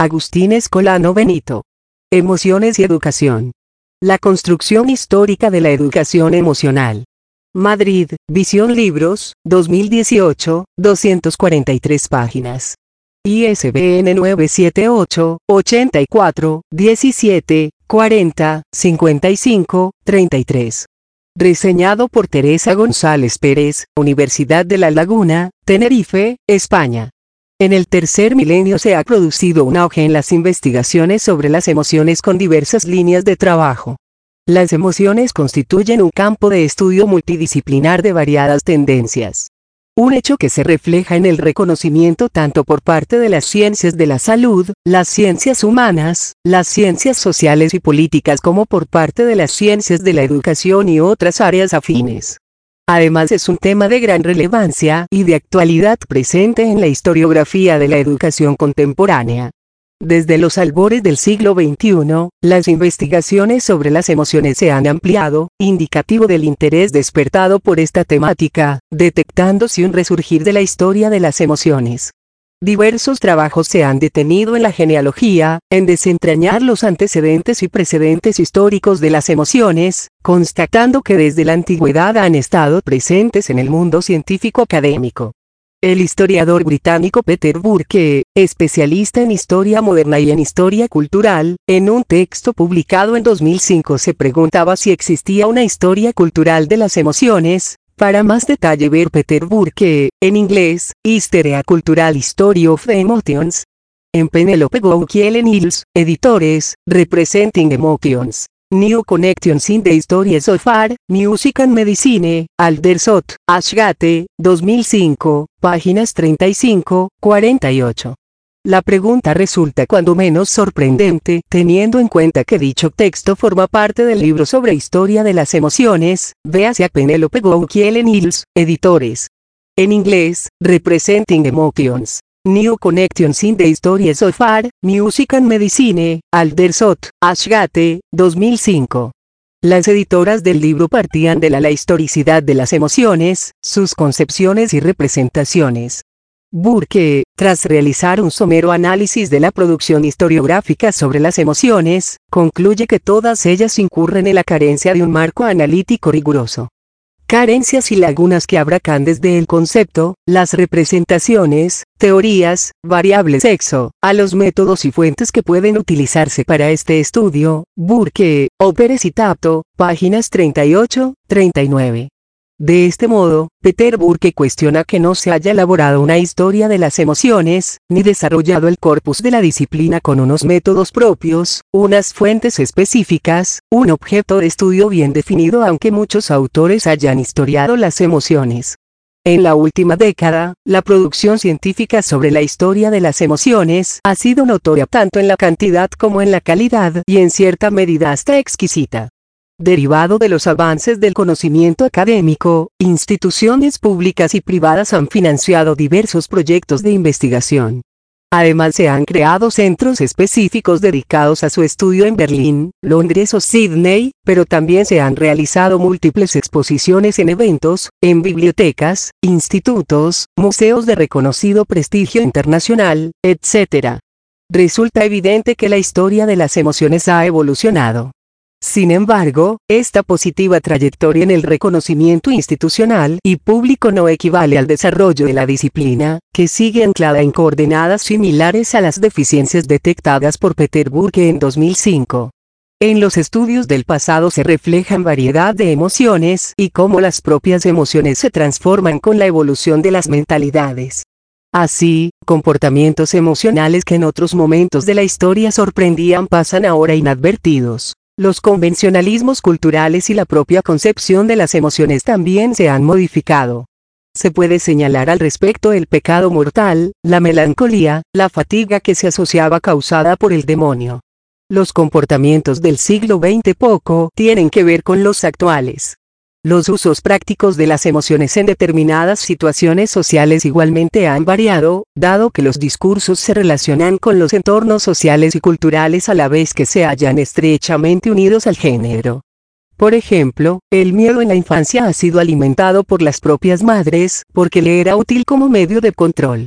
Agustín Escolano Benito. Emociones y educación. La construcción histórica de la educación emocional. Madrid, Visión Libros, 2018, 243 páginas. ISBN 978 84 17 40 55 33. Reseñado por Teresa González Pérez, Universidad de La Laguna, Tenerife, España. En el tercer milenio se ha producido un auge en las investigaciones sobre las emociones con diversas líneas de trabajo. Las emociones constituyen un campo de estudio multidisciplinar de variadas tendencias. Un hecho que se refleja en el reconocimiento tanto por parte de las ciencias de la salud, las ciencias humanas, las ciencias sociales y políticas como por parte de las ciencias de la educación y otras áreas afines. Además es un tema de gran relevancia y de actualidad presente en la historiografía de la educación contemporánea. Desde los albores del siglo XXI, las investigaciones sobre las emociones se han ampliado, indicativo del interés despertado por esta temática, detectándose un resurgir de la historia de las emociones. Diversos trabajos se han detenido en la genealogía, en desentrañar los antecedentes y precedentes históricos de las emociones, constatando que desde la antigüedad han estado presentes en el mundo científico académico. El historiador británico Peter Burke, especialista en historia moderna y en historia cultural, en un texto publicado en 2005 se preguntaba si existía una historia cultural de las emociones. Para más detalle ver Peter Burke, en inglés, History a Cultural History of the Emotions. En Penelope Gough Hills, editores, Representing Emotions. New Connections in the Histories of Art, Music and Medicine, Aldersot, Ashgate, 2005, páginas 35, 48. La pregunta resulta cuando menos sorprendente, teniendo en cuenta que dicho texto forma parte del libro sobre historia de las emociones, véase a Penelope Gough Hills, editores. En inglés, Representing Emotions. New Connections in the Histories of Art, Music and Medicine, Aldersot, Ashgate, 2005. Las editoras del libro partían de la historicidad de las emociones, sus concepciones y representaciones. Burke, tras realizar un somero análisis de la producción historiográfica sobre las emociones, concluye que todas ellas incurren en la carencia de un marco analítico riguroso. Carencias y lagunas que abarcan desde el concepto, las representaciones, teorías, variables sexo, a los métodos y fuentes que pueden utilizarse para este estudio. Burke, Óperes y Tapto, páginas 38, 39. De este modo, Peter Burke cuestiona que no se haya elaborado una historia de las emociones, ni desarrollado el corpus de la disciplina con unos métodos propios, unas fuentes específicas, un objeto de estudio bien definido aunque muchos autores hayan historiado las emociones. En la última década, la producción científica sobre la historia de las emociones ha sido notoria tanto en la cantidad como en la calidad y en cierta medida hasta exquisita. Derivado de los avances del conocimiento académico, instituciones públicas y privadas han financiado diversos proyectos de investigación. Además se han creado centros específicos dedicados a su estudio en Berlín, Londres o Sídney, pero también se han realizado múltiples exposiciones en eventos, en bibliotecas, institutos, museos de reconocido prestigio internacional, etc. Resulta evidente que la historia de las emociones ha evolucionado. Sin embargo, esta positiva trayectoria en el reconocimiento institucional y público no equivale al desarrollo de la disciplina, que sigue anclada en coordenadas similares a las deficiencias detectadas por Peter Burke en 2005. En los estudios del pasado se reflejan variedad de emociones y cómo las propias emociones se transforman con la evolución de las mentalidades. Así, comportamientos emocionales que en otros momentos de la historia sorprendían pasan ahora inadvertidos. Los convencionalismos culturales y la propia concepción de las emociones también se han modificado. Se puede señalar al respecto el pecado mortal, la melancolía, la fatiga que se asociaba causada por el demonio. Los comportamientos del siglo XX poco tienen que ver con los actuales. Los usos prácticos de las emociones en determinadas situaciones sociales igualmente han variado, dado que los discursos se relacionan con los entornos sociales y culturales a la vez que se hallan estrechamente unidos al género. Por ejemplo, el miedo en la infancia ha sido alimentado por las propias madres, porque le era útil como medio de control.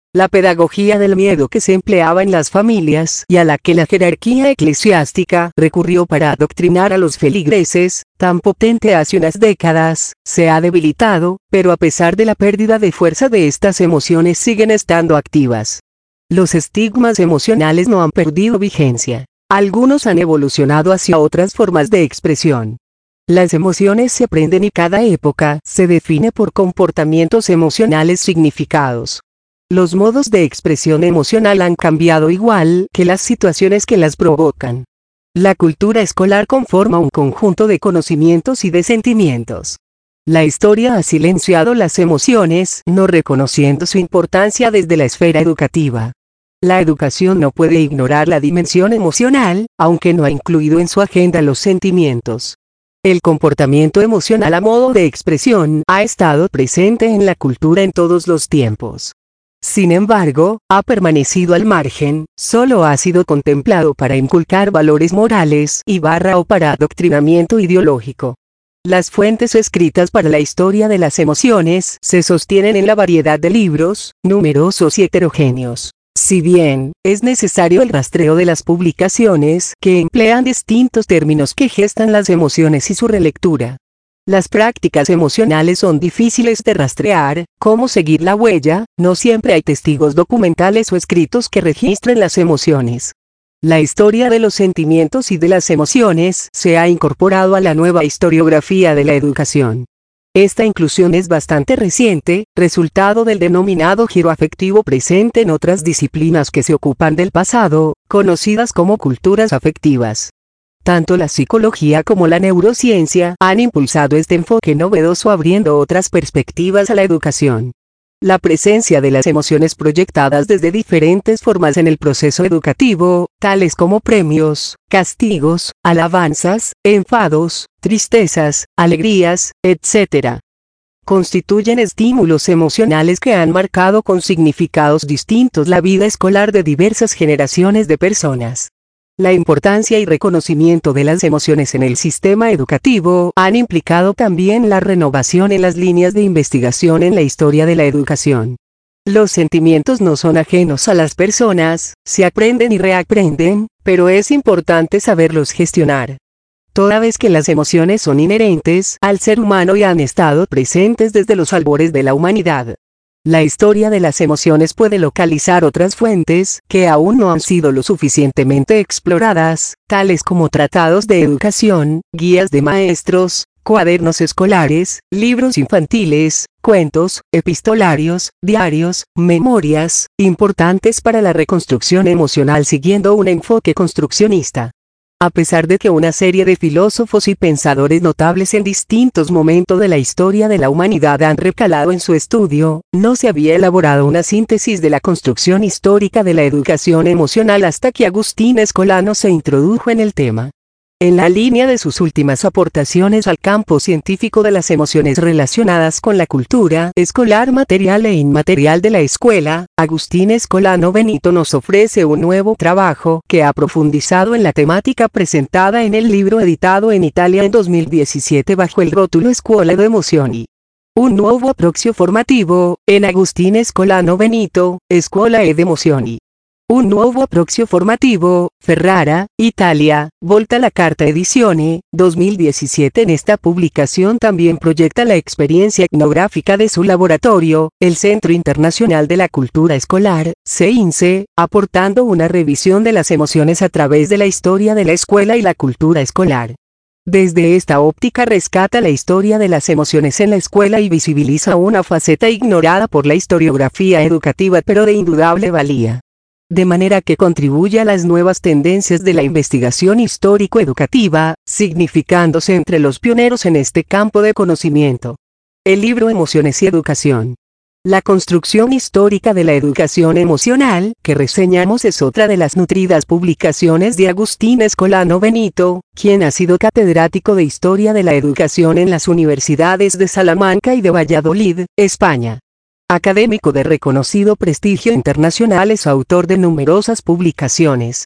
La pedagogía del miedo que se empleaba en las familias y a la que la jerarquía eclesiástica recurrió para adoctrinar a los feligreses, tan potente hace unas décadas, se ha debilitado, pero a pesar de la pérdida de fuerza de estas emociones siguen estando activas. Los estigmas emocionales no han perdido vigencia. Algunos han evolucionado hacia otras formas de expresión. Las emociones se aprenden y cada época se define por comportamientos emocionales significados. Los modos de expresión emocional han cambiado igual que las situaciones que las provocan. La cultura escolar conforma un conjunto de conocimientos y de sentimientos. La historia ha silenciado las emociones, no reconociendo su importancia desde la esfera educativa. La educación no puede ignorar la dimensión emocional, aunque no ha incluido en su agenda los sentimientos. El comportamiento emocional a modo de expresión ha estado presente en la cultura en todos los tiempos. Sin embargo, ha permanecido al margen, solo ha sido contemplado para inculcar valores morales o para adoctrinamiento ideológico. Las fuentes escritas para la historia de las emociones se sostienen en la variedad de libros, numerosos y heterogéneos. Si bien, es necesario el rastreo de las publicaciones que emplean distintos términos que gestan las emociones y su relectura. Las prácticas emocionales son difíciles de rastrear, como seguir la huella, no siempre hay testigos documentales o escritos que registren las emociones. La historia de los sentimientos y de las emociones se ha incorporado a la nueva historiografía de la educación. Esta inclusión es bastante reciente, resultado del denominado giro afectivo presente en otras disciplinas que se ocupan del pasado, conocidas como culturas afectivas. Tanto la psicología como la neurociencia han impulsado este enfoque novedoso abriendo otras perspectivas a la educación. La presencia de las emociones proyectadas desde diferentes formas en el proceso educativo, tales como premios, castigos, alabanzas, enfados, tristezas, alegrías, etc., constituyen estímulos emocionales que han marcado con significados distintos la vida escolar de diversas generaciones de personas. La importancia y reconocimiento de las emociones en el sistema educativo han implicado también la renovación en las líneas de investigación en la historia de la educación. Los sentimientos no son ajenos a las personas, se aprenden y reaprenden, pero es importante saberlos gestionar. Toda vez que las emociones son inherentes al ser humano y han estado presentes desde los albores de la humanidad. La historia de las emociones puede localizar otras fuentes que aún no han sido lo suficientemente exploradas, tales como tratados de educación, guías de maestros, cuadernos escolares, libros infantiles, cuentos, epistolarios, diarios, memorias, importantes para la reconstrucción emocional siguiendo un enfoque construccionista. A pesar de que una serie de filósofos y pensadores notables en distintos momentos de la historia de la humanidad han recalado en su estudio, no se había elaborado una síntesis de la construcción histórica de la educación emocional hasta que Agustín Escolano se introdujo en el tema. En la línea de sus últimas aportaciones al campo científico de las emociones relacionadas con la cultura escolar material e inmaterial de la escuela, Agustín Escolano Benito nos ofrece un nuevo trabajo que ha profundizado en la temática presentada en el libro editado en Italia en 2017 bajo el rótulo Scuola de Emozioni. Un nuovo approccio formativo, en Agustín Escolano Benito, Scuola ed Emozioni. Un nuovo approccio formativo, Ferrara, Italia, Volta la Carta Edizione, 2017. En esta publicación también proyecta la experiencia etnográfica de su laboratorio, el Centro Internacional de la Cultura Escolar, CINCE, aportando una revisión de las emociones a través de la historia de la escuela y la cultura escolar. Desde esta óptica rescata la historia de las emociones en la escuela y visibiliza una faceta ignorada por la historiografía educativa pero de indudable valía. De manera que contribuye a las nuevas tendencias de la investigación histórico-educativa, significándose entre los pioneros en este campo de conocimiento. El libro Emociones y Educación. La construcción histórica de la educación emocional, que reseñamos, es otra de las nutridas publicaciones de Agustín Escolano Benito, quien ha sido catedrático de Historia de la Educación en las universidades de Salamanca y de Valladolid, España. Académico de reconocido prestigio internacional, es autor de numerosas publicaciones.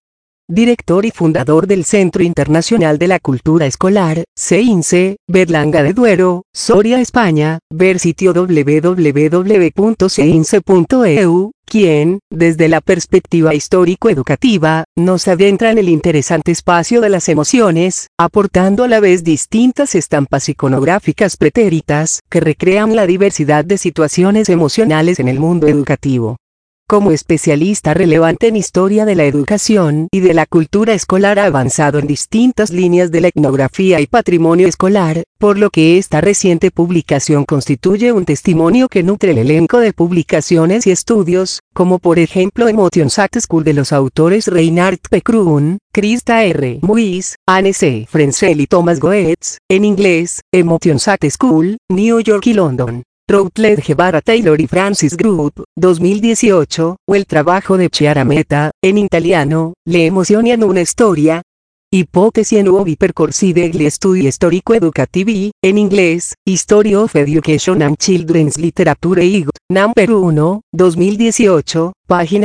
Director y fundador del Centro Internacional de la Cultura Escolar, CINCE, Berlanga de Duero, Soria, España. Ver sitio www.cince.eu, quien, desde la perspectiva histórico-educativa, nos adentra en el interesante espacio de las emociones, aportando a la vez distintas estampas iconográficas pretéritas que recrean la diversidad de situaciones emocionales en el mundo educativo. Como especialista relevante en historia de la educación y de la cultura escolar, ha avanzado en distintas líneas de la etnografía y patrimonio escolar, por lo que esta reciente publicación constituye un testimonio que nutre el elenco de publicaciones y estudios, como por ejemplo Emotions at School de los autores Reinhard P. Kruhn, Krista R. Muis, Anne C. Frenzel y Thomas Goetz, en inglés, Emotions at School, New York y London. Routledge Barra Taylor y Francis Group, 2018, o el trabajo de Chiara Meta, en italiano, Le emozioni hanno una storia. Ipotesi e nuovi percorsi degli studi storico-educativi, en inglés, History of Education and Children's Literature Ig. Number 1, 2018, página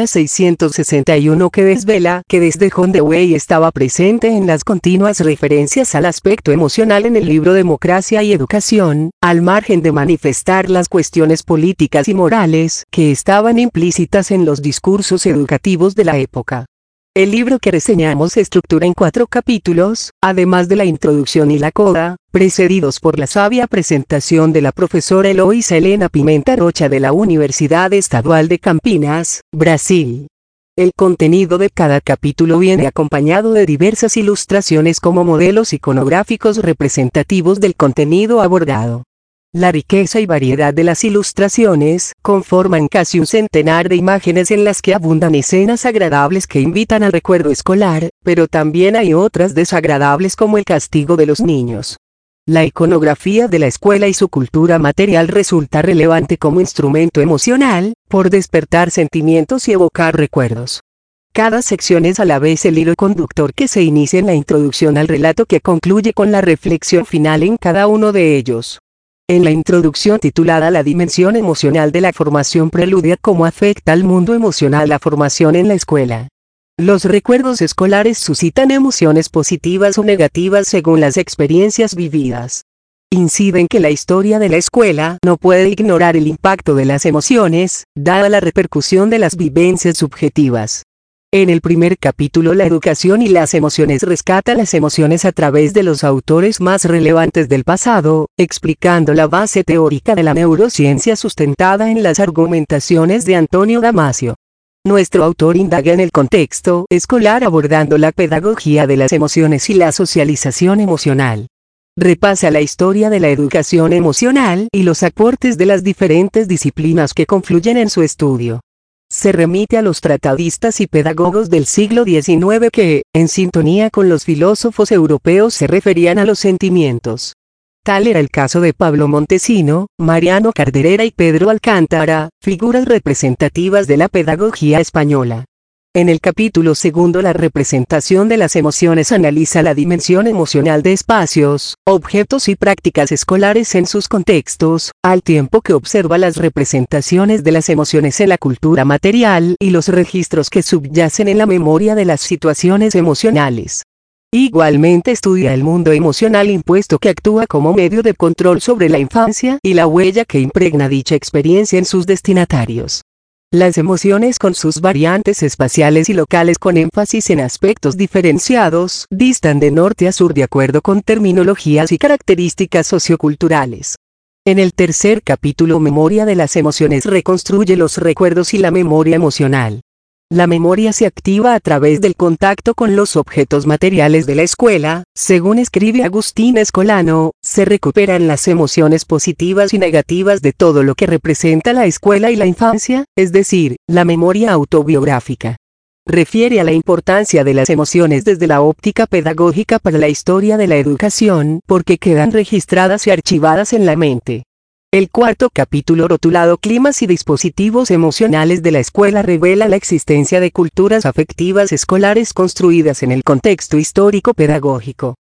661, que desvela que desde John Dewey estaba presente en las continuas referencias al aspecto emocional en el libro Democracia y Educación, al margen de manifestar las cuestiones políticas y morales que estaban implícitas en los discursos educativos de la época. El libro que reseñamos se estructura en 4 capítulos, además de la introducción y la coda, precedidos por la sabia presentación de la profesora Eloísa Helena Pimenta Rocha de la Universidad Estadual de Campinas, Brasil. El contenido de cada capítulo viene acompañado de diversas ilustraciones como modelos iconográficos representativos del contenido abordado. La riqueza y variedad de las ilustraciones conforman casi un centenar de imágenes en las que abundan escenas agradables que invitan al recuerdo escolar, pero también hay otras desagradables como el castigo de los niños. La iconografía de la escuela y su cultura material resulta relevante como instrumento emocional, por despertar sentimientos y evocar recuerdos. Cada sección es a la vez el hilo conductor que se inicia en la introducción al relato que concluye con la reflexión final en cada uno de ellos. En la introducción titulada La dimensión emocional de la formación preludia cómo afecta al mundo emocional la formación en la escuela. Los recuerdos escolares suscitan emociones positivas o negativas según las experiencias vividas. Inciden que la historia de la escuela no puede ignorar el impacto de las emociones, dada la repercusión de las vivencias subjetivas. En el primer capítulo, La educación y las emociones, rescata las emociones a través de los autores más relevantes del pasado, explicando la base teórica de la neurociencia sustentada en las argumentaciones de Antonio Damasio. Nuestro autor indaga en el contexto escolar abordando la pedagogía de las emociones y la socialización emocional. Repasa la historia de la educación emocional y los aportes de las diferentes disciplinas que confluyen en su estudio. Se remite a los tratadistas y pedagogos del siglo XIX que, en sintonía con los filósofos europeos, se referían a los sentimientos. Tal era el caso de Pablo Montesino, Mariano Carderera y Pedro Alcántara, figuras representativas de la pedagogía española. En el capítulo segundo, La representación de las emociones, analiza la dimensión emocional de espacios, objetos y prácticas escolares en sus contextos, al tiempo que observa las representaciones de las emociones en la cultura material y los registros que subyacen en la memoria de las situaciones emocionales. Igualmente estudia el mundo emocional impuesto que actúa como medio de control sobre la infancia y la huella que impregna dicha experiencia en sus destinatarios. Las emociones con sus variantes espaciales y locales con énfasis en aspectos diferenciados distan de norte a sur de acuerdo con terminologías y características socioculturales. En el tercer capítulo, Memoria de las emociones, reconstruye los recuerdos y la memoria emocional. La memoria se activa a través del contacto con los objetos materiales de la escuela. Según escribe Agustín Escolano, se recuperan las emociones positivas y negativas de todo lo que representa la escuela y la infancia, es decir, la memoria autobiográfica. Refiere a la importancia de las emociones desde la óptica pedagógica para la historia de la educación, porque quedan registradas y archivadas en la mente. El cuarto capítulo, rotulado Climas y dispositivos emocionales de la escuela, revela la existencia de culturas afectivas escolares construidas en el contexto histórico pedagógico.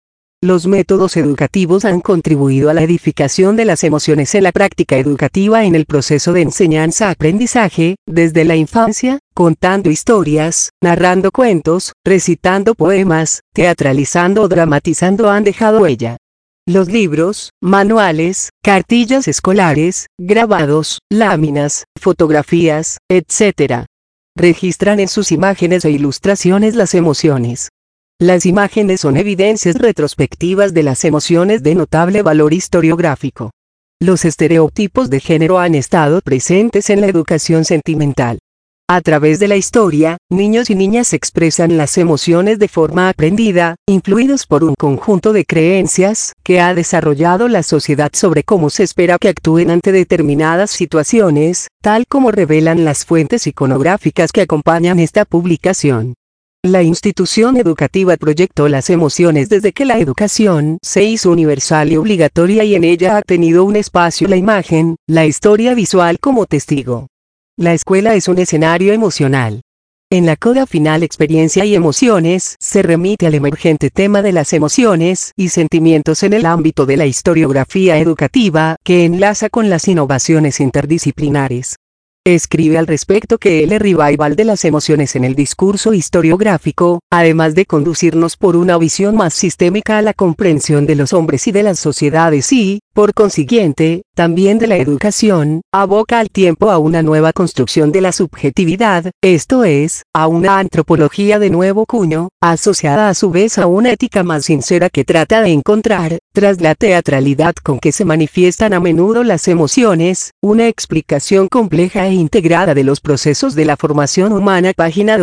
los métodos educativos han contribuido a la edificación de las emociones en la práctica educativa en el proceso de enseñanza-aprendizaje, desde la infancia, contando historias, narrando cuentos, recitando poemas, teatralizando o dramatizando han dejado huella. Los libros, manuales, cartillas escolares, grabados, láminas, fotografías, etc. registran en sus imágenes e ilustraciones las emociones. Las imágenes son evidencias retrospectivas de las emociones de notable valor historiográfico. Los estereotipos de género han estado presentes en la educación sentimental. A través de la historia, niños y niñas expresan las emociones de forma aprendida, influidos por un conjunto de creencias que ha desarrollado la sociedad sobre cómo se espera que actúen ante determinadas situaciones, tal como revelan las fuentes iconográficas que acompañan esta publicación. La institución educativa proyectó las emociones desde que la educación se hizo universal y obligatoria, y en ella ha tenido un espacio la imagen, la historia visual como testigo. La escuela es un escenario emocional. En la coda final Experiencia y emociones se remite al emergente tema de las emociones y sentimientos en el ámbito de la historiografía educativa, que enlaza con las innovaciones interdisciplinares. Escribe al respecto que el revival de las emociones en el discurso historiográfico, además de conducirnos por una visión más sistémica a la comprensión de los hombres y de las sociedades y, por consiguiente, también de la educación, aboca al tiempo a una nueva construcción de la subjetividad, esto es, a una antropología de nuevo cuño, asociada a su vez a una ética más sincera que trata de encontrar, tras la teatralidad con que se manifiestan a menudo las emociones, una explicación compleja e integrada de los procesos de la formación humana. Página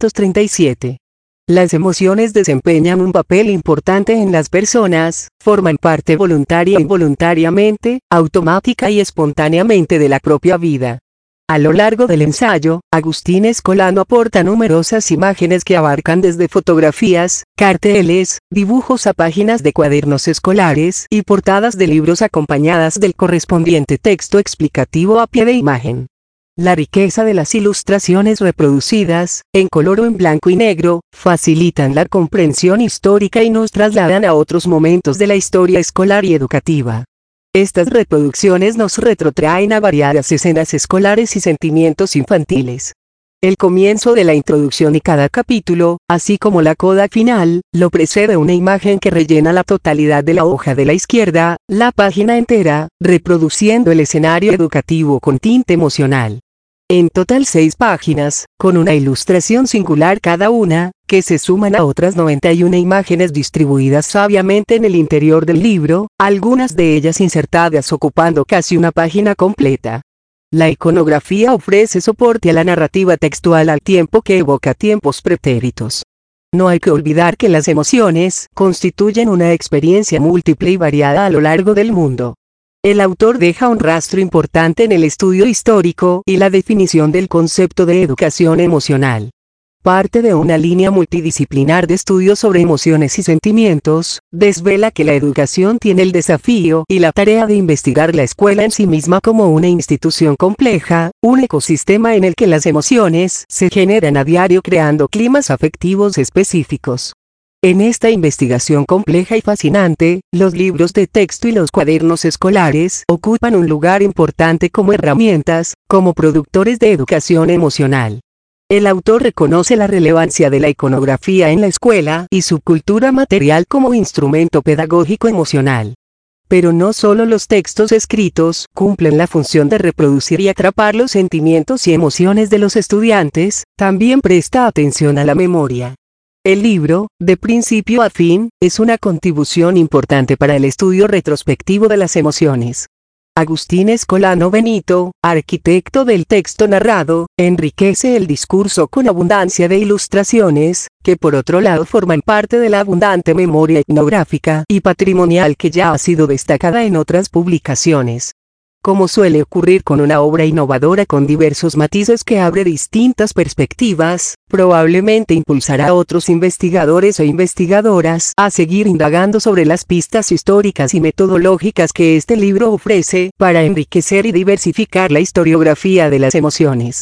237. Las emociones desempeñan un papel importante en las personas, forman parte voluntaria e involuntariamente, automática y espontáneamente de la propia vida. A lo largo del ensayo, Agustín Escolano aporta numerosas imágenes que abarcan desde fotografías, carteles, dibujos a páginas de cuadernos escolares y portadas de libros acompañadas del correspondiente texto explicativo a pie de imagen. La riqueza de las ilustraciones reproducidas, en color o en blanco y negro, facilitan la comprensión histórica y nos trasladan a otros momentos de la historia escolar y educativa. Estas reproducciones nos retrotraen a variadas escenas escolares y sentimientos infantiles. El comienzo de la introducción y cada capítulo, así como la coda final, lo precede una imagen que rellena la totalidad de la hoja de la izquierda, la página entera, reproduciendo el escenario educativo con tinte emocional. En total 6 páginas, con una ilustración singular cada una, que se suman a otras 91 imágenes distribuidas sabiamente en el interior del libro, algunas de ellas insertadas ocupando casi una página completa. La iconografía ofrece soporte a la narrativa textual al tiempo que evoca tiempos pretéritos. No hay que olvidar que las emociones constituyen una experiencia múltiple y variada a lo largo del mundo. El autor deja un rastro importante en el estudio histórico y la definición del concepto de educación emocional. Parte de una línea multidisciplinar de estudios sobre emociones y sentimientos, desvela que la educación tiene el desafío y la tarea de investigar la escuela en sí misma como una institución compleja, un ecosistema en el que las emociones se generan a diario creando climas afectivos específicos. En esta investigación compleja y fascinante, los libros de texto y los cuadernos escolares ocupan un lugar importante como herramientas, como productores de educación emocional. El autor reconoce la relevancia de la iconografía en la escuela y su cultura material como instrumento pedagógico emocional. Pero no solo los textos escritos cumplen la función de reproducir y atrapar los sentimientos y emociones de los estudiantes, también presta atención a la memoria. El libro, de principio a fin, es una contribución importante para el estudio retrospectivo de las emociones. Agustín Escolano Benito, arquitecto del texto narrado, enriquece el discurso con abundancia de ilustraciones, que por otro lado forman parte de la abundante memoria etnográfica y patrimonial que ya ha sido destacada en otras publicaciones. Como suele ocurrir con una obra innovadora con diversos matices que abre distintas perspectivas, probablemente impulsará a otros investigadores o investigadoras a seguir indagando sobre las pistas históricas y metodológicas que este libro ofrece para enriquecer y diversificar la historiografía de las emociones.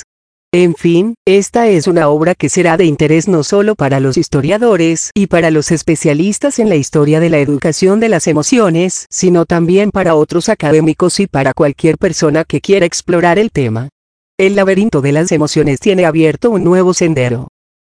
En fin, esta es una obra que será de interés no solo para los historiadores y para los especialistas en la historia de la educación de las emociones, sino también para otros académicos y para cualquier persona que quiera explorar el tema. El laberinto de las emociones tiene abierto un nuevo sendero.